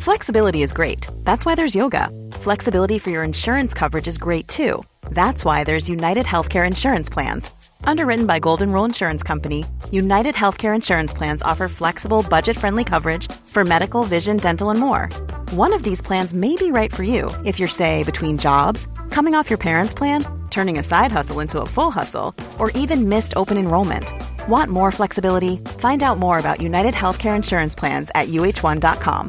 Flexibility is great. That's why there's yoga. Flexibility for your insurance coverage is great too. That's why there's United Healthcare Insurance Plans. Underwritten by Golden Rule Insurance Company, United Healthcare Insurance Plans offer flexible, budget-friendly coverage for medical, vision, dental, and more. One of these plans may be right for you if you're, say, between jobs, coming off your parents' plan, turning a side hustle into a full hustle, or even missed open enrollment. Want more flexibility? Find out more about United Healthcare Insurance Plans at uh1.com.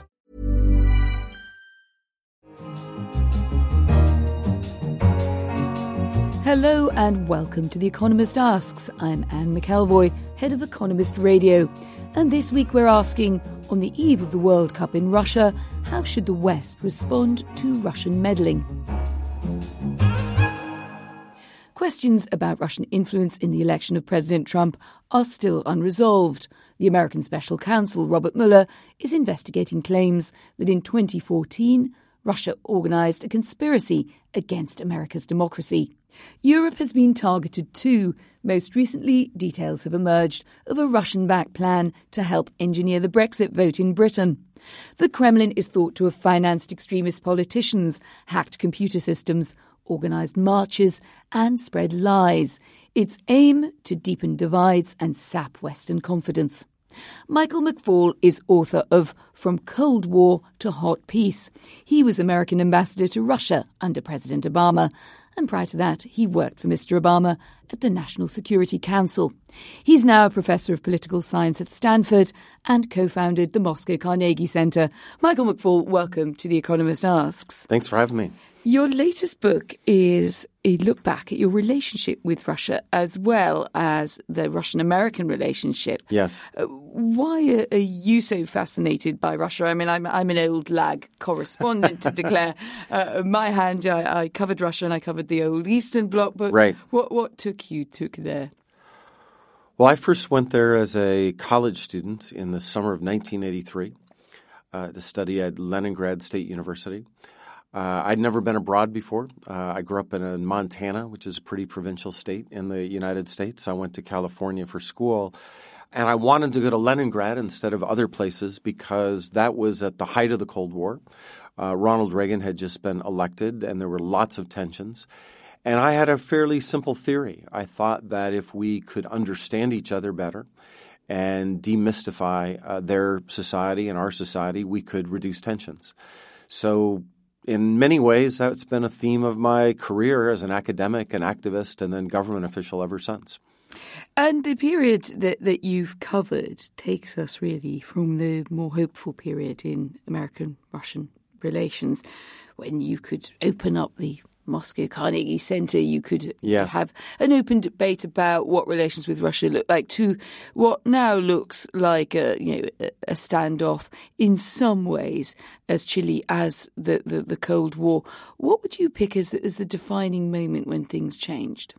Hello and welcome to The Economist Asks. I'm Anne McElvoy, head of Economist Radio. And this week we're asking, on the eve of the World Cup in Russia, how should the West respond to Russian meddling? Questions about Russian influence in the election of President Trump are still unresolved. The American Special Counsel, Robert Mueller, is investigating claims that in 2014, Russia organised a conspiracy against America's democracy. Europe has been targeted too. Most recently, details have emerged of a Russian-backed plan to help engineer the Brexit vote in Britain. The Kremlin is thought to have financed extremist politicians, hacked computer systems, organised marches and spread lies. Its aim to deepen divides and sap Western confidence. Michael McFaul is author of From Cold War to Hot Peace. He was American ambassador to Russia under President Obama, and prior to that, he worked for Mr. Obama at the National Security Council. He's now a professor of political science at Stanford and co-founded the Moscow Carnegie Center. Michael McFaul, welcome to The Economist Asks. Thanks for having me. Your latest book is a look back at your relationship with Russia as well as the Russian-American relationship. Yes. Why are you so fascinated by Russia? I mean, I'm an old lag correspondent to declare my hand. I covered Russia and I covered the old Eastern Bloc. But right. What took you there? Well, I first went there as a college student in the summer of 1983 to study at Leningrad State University. I'd never been abroad before. I grew up in Montana, which is a pretty provincial state in the United States. I went to California for school, and I wanted to go to Leningrad instead of other places because that was at the height of the Cold War. Ronald Reagan had just been elected, and there were lots of tensions. And I had a fairly simple theory. I thought that if we could understand each other better and demystify their society and our society, we could reduce tensions. So in many ways, that's been a theme of my career as an academic, an activist, and then government official ever since. And the period that you've covered takes us really from the more hopeful period in American-Russian relations when you could open up the Moscow Carnegie Center, you could have an open debate about what relations with Russia look like to what now looks like a standoff in some ways as chilly as the Cold War. What would you pick as the defining moment when things changed?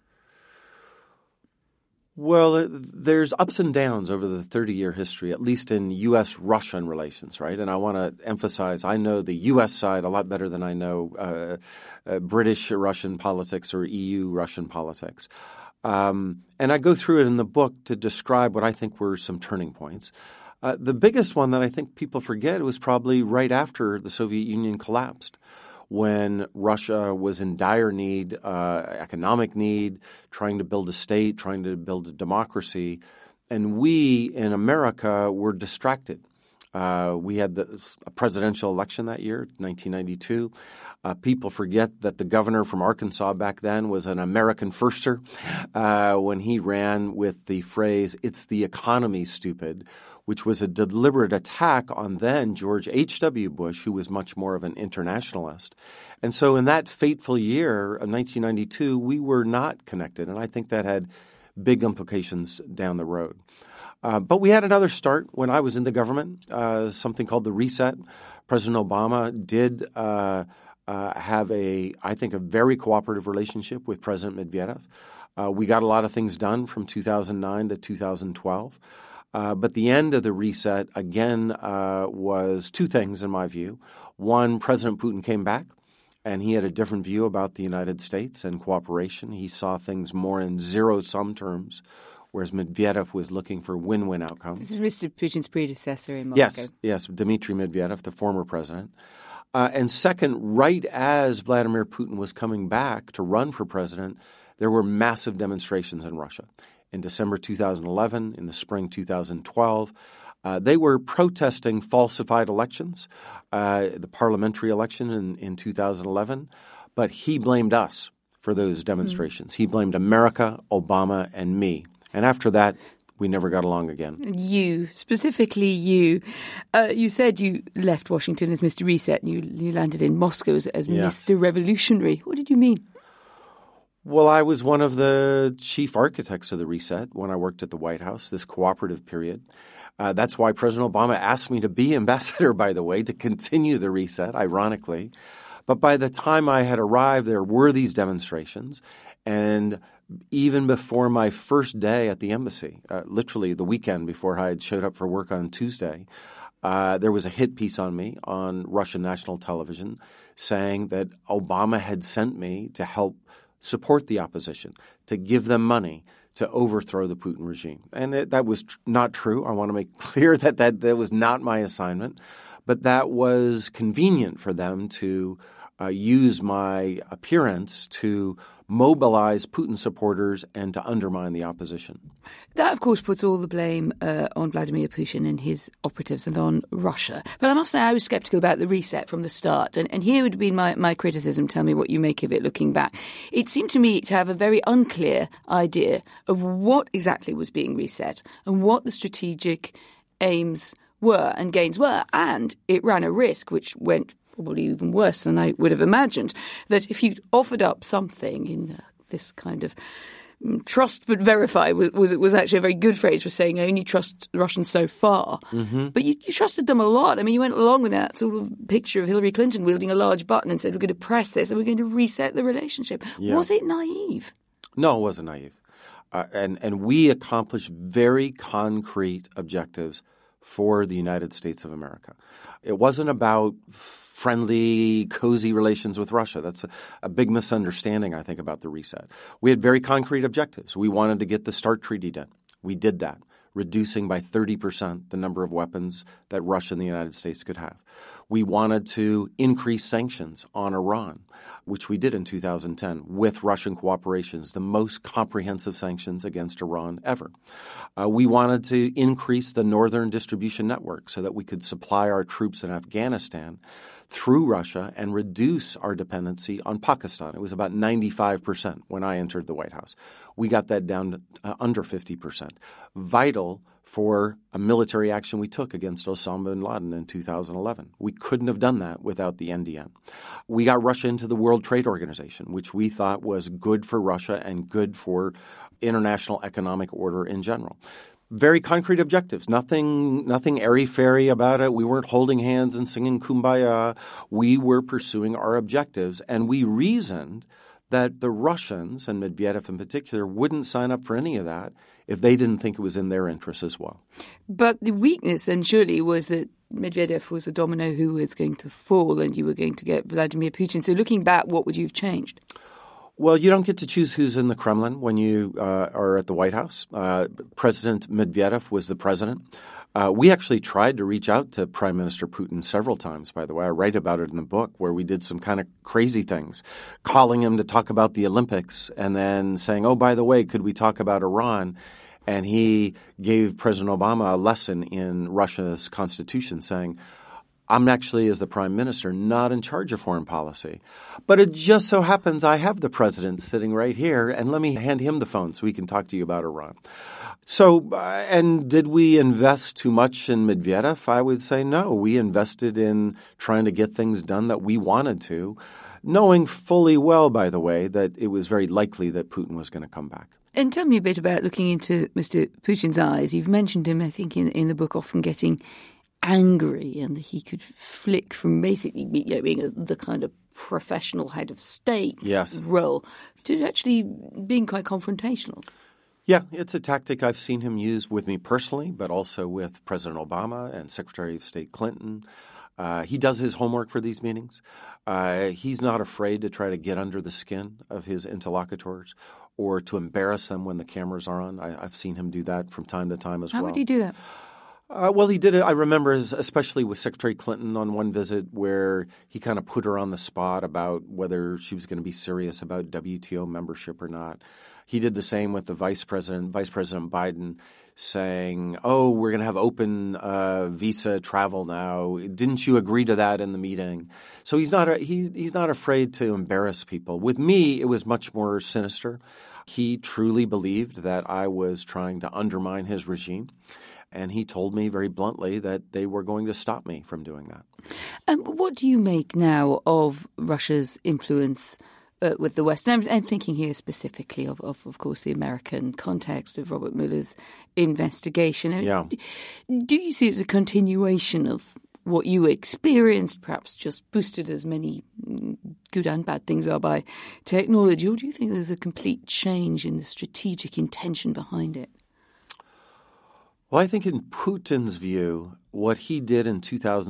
Well, there's ups and downs over the 30-year history, at least in U.S.-Russian relations, right? And I want to emphasize I know the U.S. side a lot better than I know British-Russian politics or EU-Russian politics. And I go through it in the book to describe what I think were some turning points. The biggest one that I think people forget was probably right after the Soviet Union collapsed, when Russia was in dire need, economic need, trying to build a state, trying to build a democracy. And we in America were distracted. We had a presidential election that year, 1992. People forget that the governor from Arkansas back then was an American firster when he ran with the phrase, "It's the economy, stupid," which was a deliberate attack on then George H.W. Bush, who was much more of an internationalist. And so in that fateful year of 1992, we were not connected, and I think that had big implications down the road. But we had another start when I was in the government, something called the Reset. President Obama did have I think, a very cooperative relationship with President Medvedev. We got a lot of things done from 2009 to 2012. But the end of the reset, again, was two things in my view. One, President Putin came back, and he had a different view about the United States and cooperation. He saw things more in zero-sum terms, whereas Medvedev was looking for win-win outcomes. This is Mr. Putin's predecessor in Moscow. Yes, Dmitry Medvedev, the former president. And second, right as Vladimir Putin was coming back to run for president, there were massive demonstrations in Russia. In December 2011, in the spring 2012, they were protesting falsified elections, the parliamentary election in 2011, but he blamed us for those demonstrations. He blamed America, Obama, and me. And after that, we never got along again. You, specifically you. You said you left Washington as Mr. Reset and you landed in Moscow as Mr. Revolutionary. What did you mean? Well, I was one of the chief architects of the reset when I worked at the White House, this cooperative period. That's why President Obama asked me to be ambassador, by the way, to continue the reset, ironically. But by the time I had arrived, there were these demonstrations. And even before my first day at the embassy, literally the weekend before I had showed up for work on Tuesday, there was a hit piece on me on Russian national television saying that Obama had sent me to help support the opposition, to give them money to overthrow the Putin regime. And that was not true. I want to make clear that was not my assignment, but that was convenient for them to use my appearance to mobilize Putin supporters and to undermine the opposition. That, of course, puts all the blame on Vladimir Putin and his operatives and on Russia. But I must say I was sceptical about the reset from the start. And here would be my criticism. Tell me what you make of it looking back. It seemed to me to have a very unclear idea of what exactly was being reset and what the strategic aims were and gains were. And it ran a risk, which went probably even worse than I would have imagined, that if you offered up something in this kind of trust but verify was actually a very good phrase for saying I only trust the Russians so far. Mm-hmm. But you trusted them a lot. I mean, you went along with that sort of picture of Hillary Clinton wielding a large button and said, we're going to press this and we're going to reset the relationship. Yeah. Was it naive? No, it wasn't naive. And we accomplished very concrete objectives for the United States of America. It wasn't about friendly, cozy relations with Russia. That's a big misunderstanding, I think, about the reset. We had very concrete objectives. We wanted to get the START treaty done. We did that, reducing by 30% the number of weapons that Russia and the United States could have. We wanted to increase sanctions on Iran, which we did in 2010 with Russian cooperations, the most comprehensive sanctions against Iran ever. We wanted to increase the northern distribution network so that we could supply our troops in Afghanistan through Russia and reduce our dependency on Pakistan. It was about 95% when I entered the White House. We got that down to under 50%. Vital for a military action we took against Osama bin Laden in 2011. We couldn't have done that without the NDN. We got Russia into the World Trade Organization, which we thought was good for Russia and good for international economic order in general. Very concrete objectives, nothing airy-fairy about it. We weren't holding hands and singing Kumbaya. We were pursuing our objectives, and we reasoned that the Russians, and Medvedev in particular, wouldn't sign up for any of that if they didn't think it was in their interest as well. But the weakness then surely was that Medvedev was a domino who was going to fall and you were going to get Vladimir Putin. So looking back, what would you have changed? Well, you don't get to choose who's in the Kremlin when you are at the White House. President Medvedev was the president. We actually tried to reach out to Prime Minister Putin several times, by the way. I write about it in the book where we did some kind of crazy things, calling him to talk about the Olympics and then saying, oh, by the way, could we talk about Iran? And he gave President Obama a lesson in Russia's constitution saying, I'm actually, as the prime minister, not in charge of foreign policy. But it just so happens I have the president sitting right here, and let me hand him the phone so he can talk to you about Iran. So, and did we invest too much in Medvedev? I would say no. We invested in trying to get things done that we wanted to, knowing fully well, by the way, that it was very likely that Putin was going to come back. And tell me a bit about looking into Mr. Putin's eyes. You've mentioned him, I think, in the book, often getting angry, and that he could flick from basically being the kind of professional head of state role to actually being quite confrontational. Yeah, it's a tactic I've seen him use with me personally, but also with President Obama and Secretary of State Clinton. He does his homework for these meetings. He's not afraid to try to get under the skin of his interlocutors or to embarrass them when the cameras are on. I've seen him do that from time to time as well. How would he do that? Well, he did it, I remember, especially with Secretary Clinton on one visit where he kind of put her on the spot about whether she was going to be serious about WTO membership or not. He did the same with the Vice President Biden, saying, oh, we're going to have open visa travel now. Didn't you agree to that in the meeting? So he's not afraid to embarrass people. With me, it was much more sinister. He truly believed that I was trying to undermine his regime. And he told me very bluntly that they were going to stop me from doing that. What do you make now of Russia's influence with the West? And I'm thinking here specifically of course, the American context of Robert Mueller's investigation. Yeah. Do you see it as a continuation of what you experienced, perhaps just boosted as many good and bad things are by technology? Or do you think there's a complete change in the strategic intention behind it? Well, I think in Putin's view, what he did in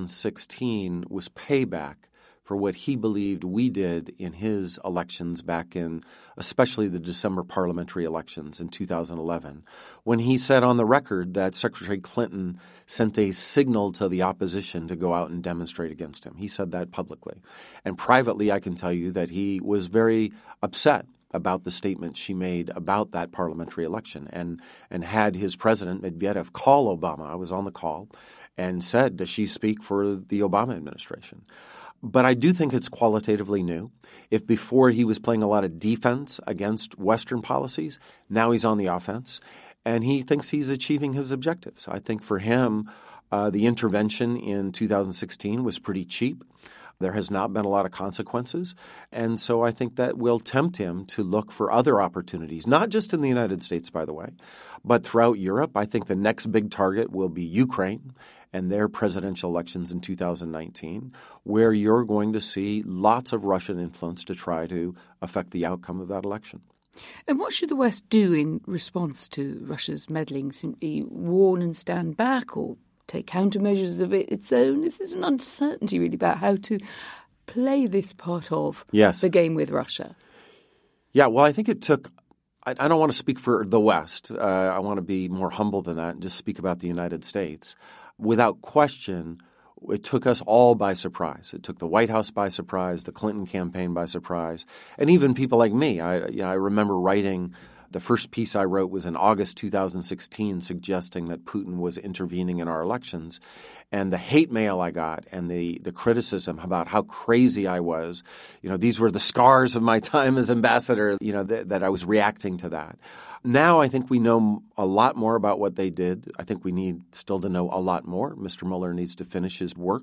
2016 was payback for what he believed we did in his elections back in especially the December parliamentary elections in 2011, when he said on the record that Secretary Clinton sent a signal to the opposition to go out and demonstrate against him. He said that publicly. And privately, I can tell you that he was very upset about the statement she made about that parliamentary election and had his president, Medvedev, call Obama. I was on the call and said, does she speak for the Obama administration? But I do think it's qualitatively new. If before he was playing a lot of defense against Western policies, now he's on the offense, and he thinks he's achieving his objectives. I think for him, the intervention in 2016 was pretty cheap. There has not been a lot of consequences. And so I think that will tempt him to look for other opportunities, not just in the United States, by the way, but throughout Europe. I think the next big target will be Ukraine and their presidential elections in 2019, where you're going to see lots of Russian influence to try to affect the outcome of that election. And what should the West do in response to Russia's meddling? Simply warn and stand back, or take countermeasures of its own? This is an uncertainty really about how to play this part of the game with Russia. Yeah, well, I think it took – I don't want to speak for the West. I want to be more humble than that and just speak about the United States. Without question, it took us all by surprise. It took the White House by surprise, the Clinton campaign by surprise, and even people like me. I remember writing – the first piece I wrote was in August 2016 suggesting that Putin was intervening in our elections. And the hate mail I got and the criticism about how crazy I was, these were the scars of my time as ambassador, that I was reacting to that. Now I think we know a lot more about what they did. I think we need still to know a lot more. Mr. Mueller needs to finish his work.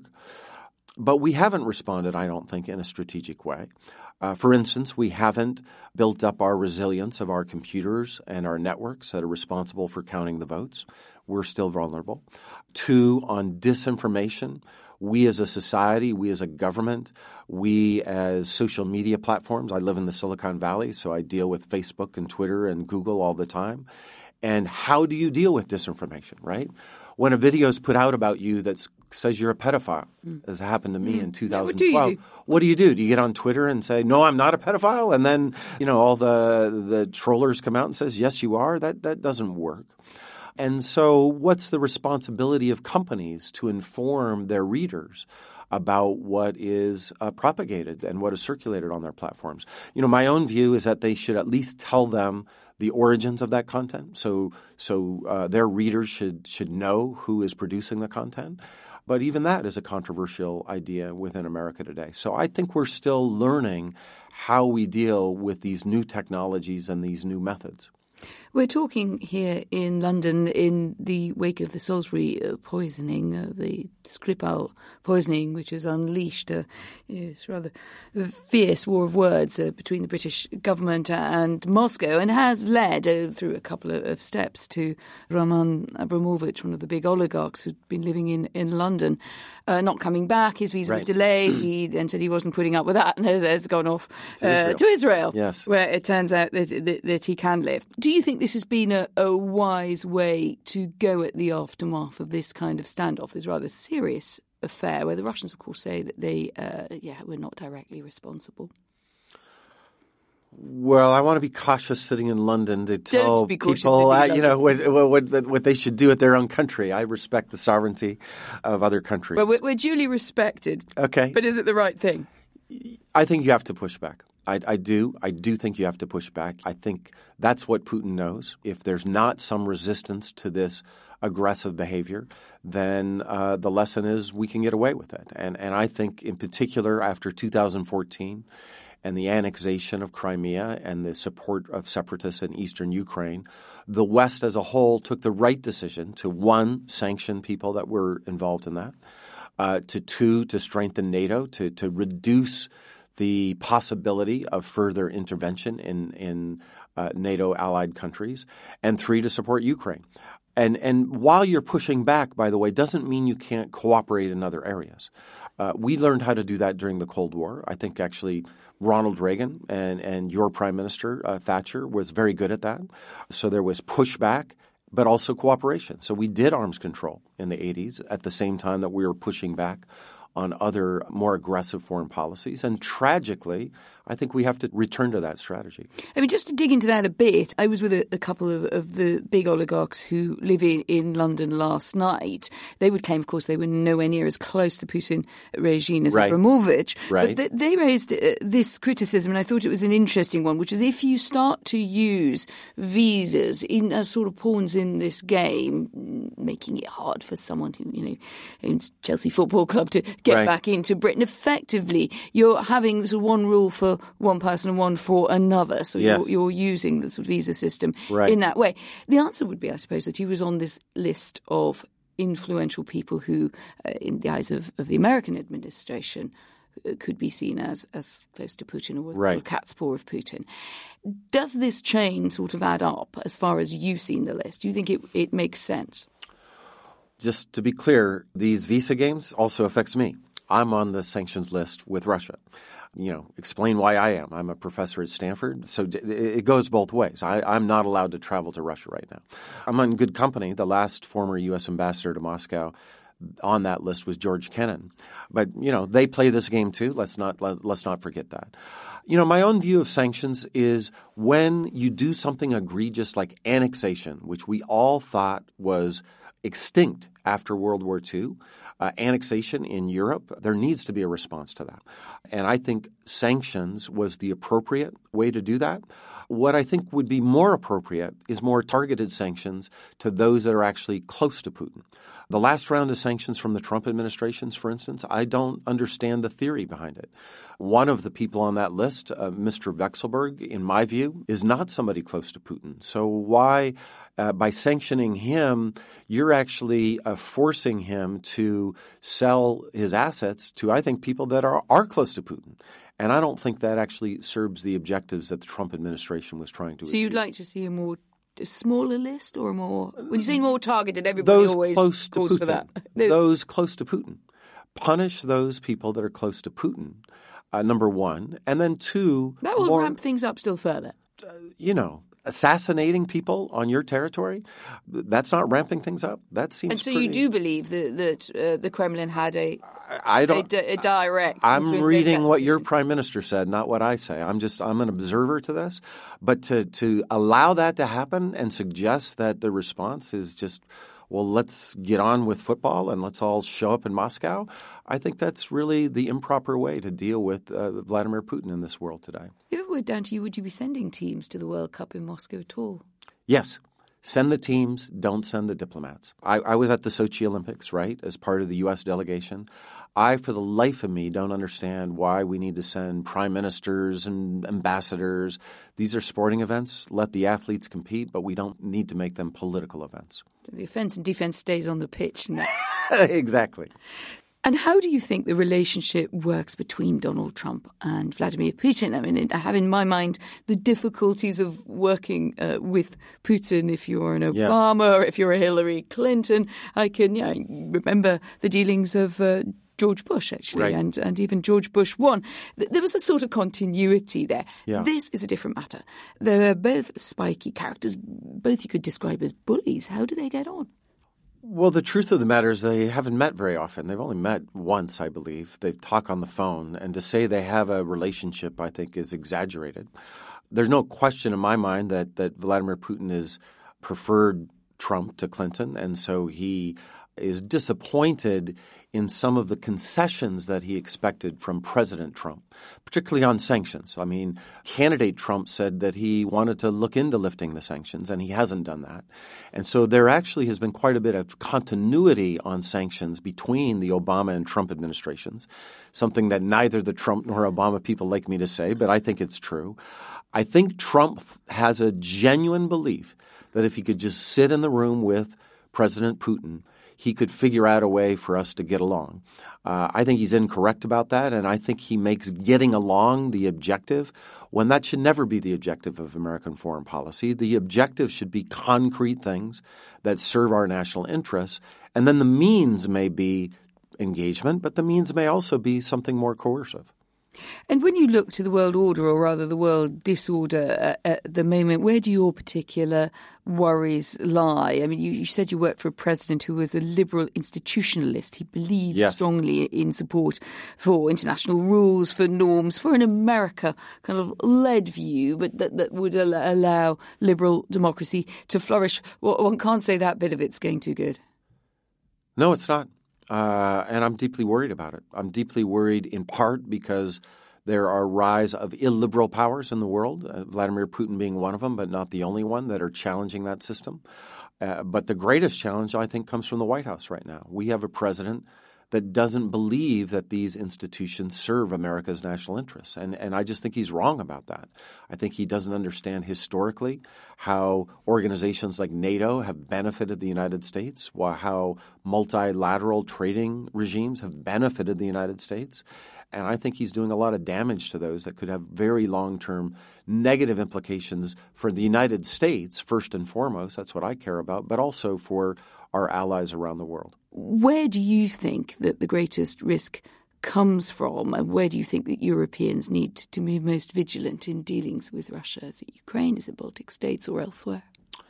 But we haven't responded, I don't think, in a strategic way. For instance, we haven't built up our resilience of our computers and our networks that are responsible for counting the votes. We're still vulnerable. 2, on disinformation, we as a society, we as a government, we as social media platforms. I live in the Silicon Valley, so I deal with Facebook and Twitter and Google all the time. And how do you deal with disinformation, right? When a video is put out about you that says you're a pedophile, as happened to me in 2012, what do you do? Do you get on Twitter and say, no, I'm not a pedophile? And then, all the trollers come out and says, yes, you are? That doesn't work. And so what's the responsibility of companies to inform their readers about what is propagated and what is circulated on their platforms? My own view is that they should at least tell them the origins of that content. So their readers should know who is producing the content. But even that is a controversial idea within America today. So I think we're still learning how we deal with these new technologies and these new methods. We're talking here in London in the wake of the Salisbury poisoning, the Skripal poisoning, which has unleashed a rather fierce war of words between the British government and Moscow, and has led through a couple of steps to Roman Abramovich, one of the big oligarchs who'd been living in London, not coming back. His visa was delayed. He then said he wasn't putting up with that and has gone off to Israel, yes, where it turns out that he can live. Do you think this has been a wise way to go at the aftermath of this kind of standoff, this rather serious affair, where the Russians, of course, say that they were not directly responsible? Well, I want to be cautious sitting in London to tell people, what they should do at their own country. I respect the sovereignty of other countries. Well, we're duly respected. Okay. But is it the right thing? I think you have to push back. I do. I do think you have to push back. I think that's what Putin knows. If there's not some resistance to this aggressive behavior, then the lesson is we can get away with it. And I think in particular after 2014 and the annexation of Crimea and the support of separatists in eastern Ukraine, the West as a whole took the right decision to, one, sanction people that were involved in that, to two, to strengthen NATO, to reduce the possibility of further intervention in NATO allied countries, and three, to support Ukraine. And while you're pushing back, by the way, doesn't mean you can't cooperate in other areas. We learned how to do that during the Cold War. I think actually Ronald Reagan and your Prime Minister, Thatcher, was very good at that. So there was pushback, but also cooperation. So we did arms control in the 80s at the same time that we were pushing back on other more aggressive foreign policies. And tragically, I think we have to return to that strategy. I mean, just to dig into that a bit, I was with a couple of the big oligarchs who live in London last night. They would claim, of course, they were nowhere near as close to the Putin regime as Abramovich. Right. But they raised this criticism, and I thought it was an interesting one, which is if you start to use visas as sort of pawns in this game, making it hard for someone who, owns Chelsea Football Club to get back into Britain, effectively you're having sort of one rule for one person and one for another. So you're using the sort of visa system in that way. The answer would be, I suppose, that he was on this list of influential people who, in the eyes of the American administration, could be seen as close to Putin or sort of cat's paw of Putin. Does this chain sort of add up as far as you've seen the list? Do you think it makes sense? Just to be clear, these visa games also affects me. I'm on the sanctions list with Russia. Explain why I am. I'm a professor at Stanford, so it goes both ways. I'm not allowed to travel to Russia right now. I'm in good company. The last former U.S. ambassador to Moscow on that list was George Kennan. But, they play this game too. Let's not forget that. My own view of sanctions is when you do something egregious like annexation, which we all thought was extinct after World War II, annexation in Europe, there needs to be a response to that. And I think sanctions was the appropriate way to do that. What I think would be more appropriate is more targeted sanctions to those that are actually close to Putin. The last round of sanctions from the Trump administrations, for instance, I don't understand the theory behind it. One of the people on that list, Mr. Vekselberg, in my view, is not somebody close to Putin. So why, by sanctioning him, you're actually forcing him to sell his assets to, I think, people that are close to Putin. And I don't think that actually serves the objectives that the Trump administration was trying to achieve. So you'd like to see a smaller list or a more – when you say more targeted, everybody always calls for that. Those close to Putin. Punish those people that are close to Putin, number one. And then two – that will ramp things up still further. Assassinating people on your territory, that's not ramping things up. That seems. And so you do believe that the Kremlin had a direct. I'm reading what your prime minister said, not what I say. I'm an observer to this, but to allow that to happen and suggest that the response is just, well, let's get on with football and let's all show up in Moscow, I think that's really the improper way to deal with Vladimir Putin in this world today. If it were down to you, would you be sending teams to the World Cup in Moscow at all? Yes. Send the teams, don't send the diplomats. I was at the Sochi Olympics, right, as part of the U.S. delegation. I, for the life of me, don't understand why we need to send prime ministers and ambassadors. These are sporting events. Let the athletes compete, but we don't need to make them political events. So the offence and defence stays on the pitch. Exactly. And how do you think the relationship works between Donald Trump and Vladimir Putin? I mean, I have in my mind the difficulties of working with Putin if you're an Obama or if you're a Hillary Clinton. I can remember the dealings of George Bush, actually, right. and even George Bush 1. There was a sort of continuity there. Yeah. This is a different matter. They're both spiky characters, both you could describe as bullies. How do they get on? Well, the truth of the matter is they haven't met very often. They've only met once, I believe. They've talked on the phone. And to say they have a relationship, I think, is exaggerated. There's no question in my mind that Vladimir Putin is preferred Trump to Clinton, and so he is disappointed in some of the concessions that he expected from President Trump, particularly on sanctions. I mean, candidate Trump said that he wanted to look into lifting the sanctions, and he hasn't done that. And so there actually has been quite a bit of continuity on sanctions between the Obama and Trump administrations, something that neither the Trump nor Obama people like me to say, but I think it's true. I think Trump has a genuine belief that if he could just sit in the room with President Putin, he could figure out a way for us to get along. I think he's incorrect about that, and I think he makes getting along the objective when that should never be the objective of American foreign policy. The objective should be concrete things that serve our national interests, and then the means may be engagement, but the means may also be something more coercive. And when you look to the world order, or rather the world disorder at the moment, where do your particular worries lie? I mean, you said you worked for a president who was a liberal institutionalist. He believed strongly in support for international rules, for norms, for an America kind of led view, but that would allow liberal democracy to flourish. Well, one can't say that bit of it's going too good. No, it's not. And I'm deeply worried about it. I'm deeply worried in part because there are rise of illiberal powers in the world, Vladimir Putin being one of them, but not the only one, that are challenging that system. But the greatest challenge, I think, comes from the White House right now. We have a president that doesn't believe that these institutions serve America's national interests. And I just think he's wrong about that. I think he doesn't understand historically how organizations like NATO have benefited the United States, how multilateral trading regimes have benefited the United States. And I think he's doing a lot of damage to those that could have very long-term negative implications for the United States, first and foremost. That's what I care about, but also for our allies around the world. Where do you think that the greatest risk comes from, and where do you think that Europeans need to be most vigilant in dealings with Russia? Is it Ukraine, is it Baltic states, or elsewhere?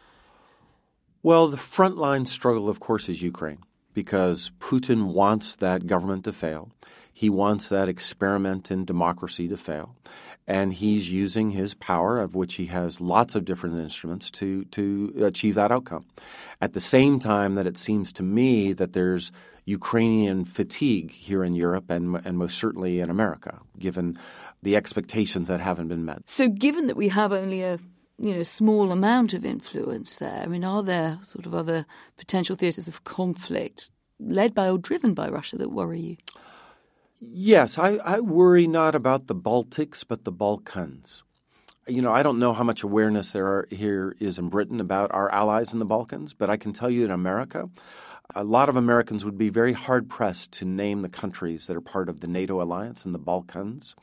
Well, the frontline struggle, of course, is Ukraine, because Putin wants that government to fail. He wants that experiment in democracy to fail. And he's using his power, of which he has lots of different instruments, to achieve that outcome. At the same time that it seems to me that there's Ukrainian fatigue here in Europe and most certainly in America, given the expectations that haven't been met. So given that we have only a small amount of influence there, I mean, are there sort of other potential theatres of conflict led by or driven by Russia that worry you? Yes, I worry not about the Baltics, but the Balkans. I don't know how much awareness here is in Britain about our allies in the Balkans, but I can tell you in America, a lot of Americans would be very hard-pressed to name the countries that are part of the NATO alliance in the Balkans.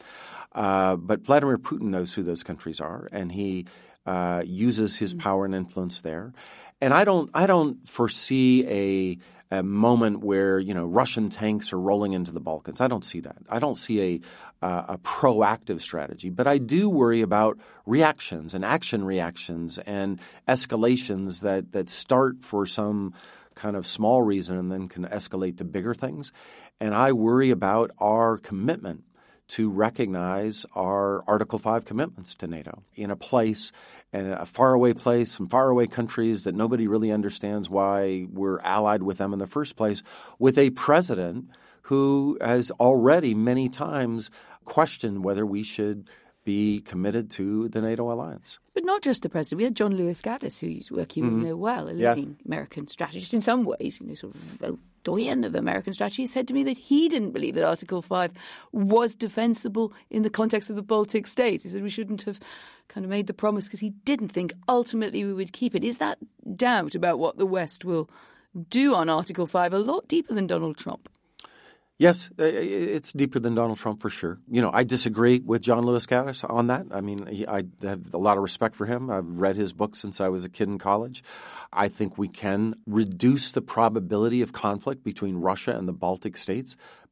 But Vladimir Putin knows who those countries are, and he uses his power and influence there. And I don't foresee a moment where Russian tanks are rolling into the Balkans. I don't see that. I don't see a proactive strategy. But I do worry about reactions and action reactions and escalations that start for some kind of small reason and then can escalate to bigger things. And I worry about our commitment to recognize our Article 5 commitments to NATO in a place, and a faraway place, some faraway countries that nobody really understands why we're allied with them in the first place, with a president who has already many times questioned whether we should be committed to the NATO alliance. But not just the president. We had John Lewis Gaddis, whose work you know well, a leading American strategist in some ways, sort of a doyen of American strategy, said to me that he didn't believe that Article 5 was defensible in the context of the Baltic states. He said we shouldn't have kind of made the promise because he didn't think ultimately we would keep it. Is that doubt about what the West will do on Article 5 a lot deeper than Donald Trump? Yes, it's deeper than Donald Trump for sure. I disagree with John Lewis Gaddis on that. I mean, I have a lot of respect for him. I've read his books since I was a kid in college. I think we can reduce the probability of conflict between Russia and the Baltic states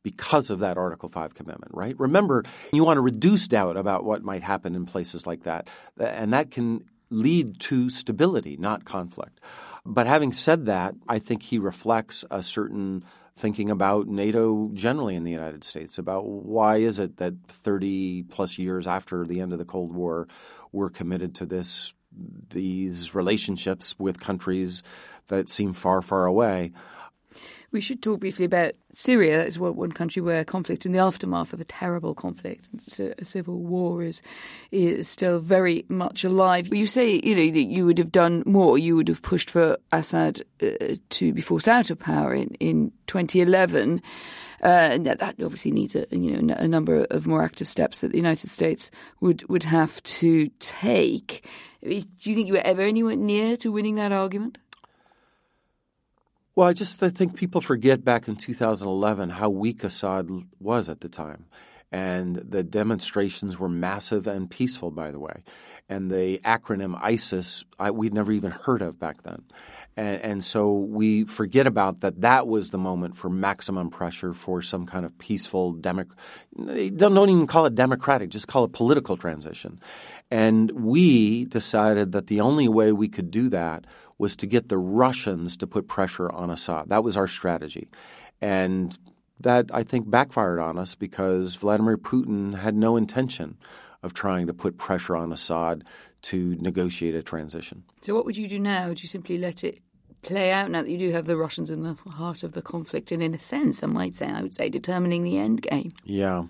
because of that Article 5 commitment, right? Remember, you want to reduce doubt about what might happen in places like that, and that can lead to stability, not conflict. But having said that, I think he reflects a certain thinking about NATO generally in the United States, about why is it that 30-plus years after the end of the Cold War, we're committed to these relationships with countries that seem far, far away. We should talk briefly about Syria. That is one country where conflict in the aftermath of a terrible conflict, a civil war, is still very much alive. You say, that you would have done more. You would have pushed for Assad to be forced out of power in 2011. And that obviously needs a number of more active steps that the United States would have to take. Do you think you were ever anywhere near to winning that argument? Well, I think people forget back in 2011 how weak Assad was at the time. And the demonstrations were massive and peaceful, by the way. And the acronym ISIS, we'd never even heard of back then. And so we forget about that was the moment for maximum pressure for some kind of peaceful don't even call it democratic, just call it political transition. And we decided that the only way we could do that was to get the Russians to put pressure on Assad. That was our strategy. And that, I think, backfired on us because Vladimir Putin had no intention of trying to put pressure on Assad to negotiate a transition. So what would you do now? Would you simply let it play out now that you do have the Russians in the heart of the conflict and, in a sense, I would say, determining the end game? Yeah.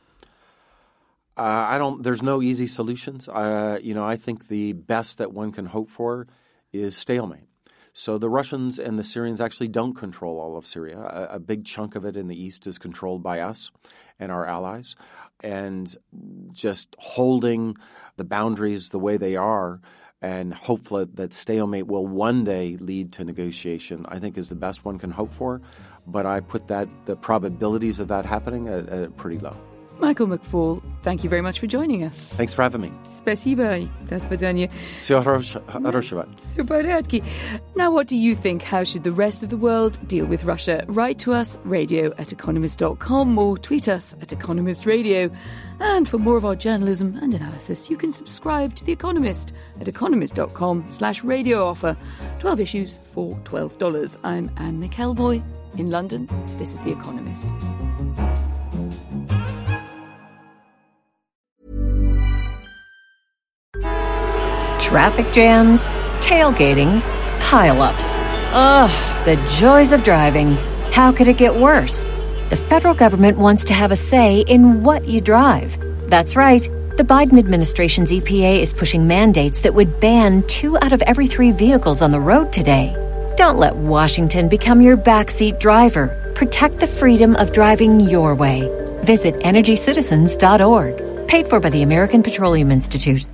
There's no easy solutions. I think the best that one can hope for is stalemate. So the Russians and the Syrians actually don't control all of Syria. A big chunk of it in the east is controlled by us and our allies. And just holding the boundaries the way they are and hopefully that stalemate will one day lead to negotiation, I think is the best one can hope for. But I put the probabilities of that happening at pretty low. Michael McFaul, thank you very much for joining us. Thanks for having me. Спасибо. До свидания. Всего хорошего. Super. Now, what do you think? How should the rest of the world deal with Russia? Write to us, radio@economist.com, or tweet us at Economist Radio. And for more of our journalism and analysis, you can subscribe to The Economist at economist.com/radio offer. 12 issues for $12. I'm Anne McElvoy in London. This is The Economist. Traffic jams, tailgating, pile-ups. Ugh, the joys of driving. How could it get worse? The federal government wants to have a say in what you drive. That's right. The Biden administration's EPA is pushing mandates that would ban 2 out of every 3 vehicles on the road today. Don't let Washington become your backseat driver. Protect the freedom of driving your way. Visit EnergyCitizens.org. Paid for by the American Petroleum Institute.